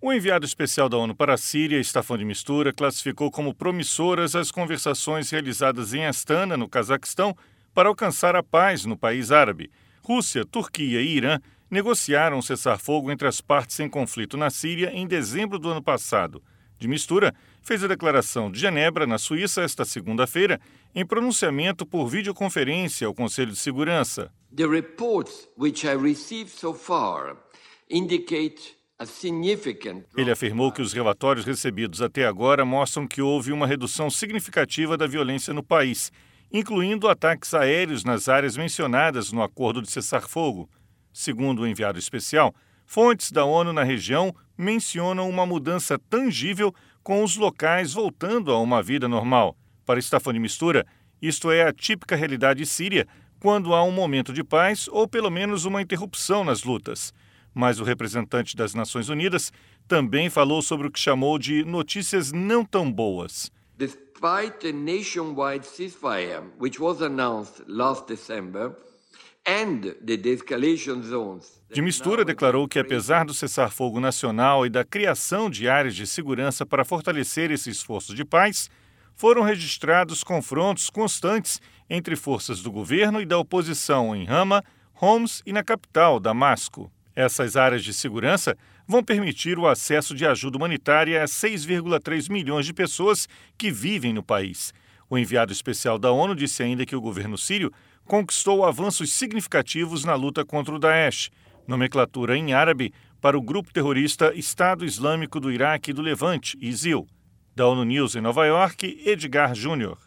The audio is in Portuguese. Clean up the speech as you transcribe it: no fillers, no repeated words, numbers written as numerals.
O enviado especial da ONU para a Síria, Staffan de Mistura, classificou como promissoras as conversações realizadas em Astana, no Cazaquistão, para alcançar a paz no país árabe. Rússia, Turquia e Irã negociaram um cessar-fogo entre as partes em conflito na Síria em dezembro do ano passado. De Mistura fez a declaração de Genebra, na Suíça, esta segunda-feira, em pronunciamento por videoconferência ao Conselho de Segurança. The reports which I received so far indicate Ele afirmou que os relatórios recebidos até agora mostram que houve uma redução significativa da violência no país, incluindo ataques aéreos nas áreas mencionadas no acordo de cessar-fogo. Segundo o enviado especial, fontes da ONU na região mencionam uma mudança tangível com os locais voltando a uma vida normal. Para Staffan de Mistura, isto é a típica realidade síria quando há um momento de paz ou pelo menos uma interrupção nas lutas. Mas o representante das Nações Unidas também falou sobre o que chamou de notícias não tão boas. Despite the nationwide ceasefire, which was announced last December, and the de-escalation zones... De Mistura declarou que, apesar do cessar-fogo nacional e da criação de áreas de segurança para fortalecer esse esforço de paz, foram registrados confrontos constantes entre forças do governo e da oposição em Hama, Homs e na capital, Damasco. Essas áreas de segurança vão permitir o acesso de ajuda humanitária a 6,3 milhões de pessoas que vivem no país. O enviado especial da ONU disse ainda que o governo sírio conquistou avanços significativos na luta contra o Daesh, nomenclatura em árabe para o grupo terrorista Estado Islâmico do Iraque e do Levante, ISIL. Da ONU News em Nova York, Edgar Júnior.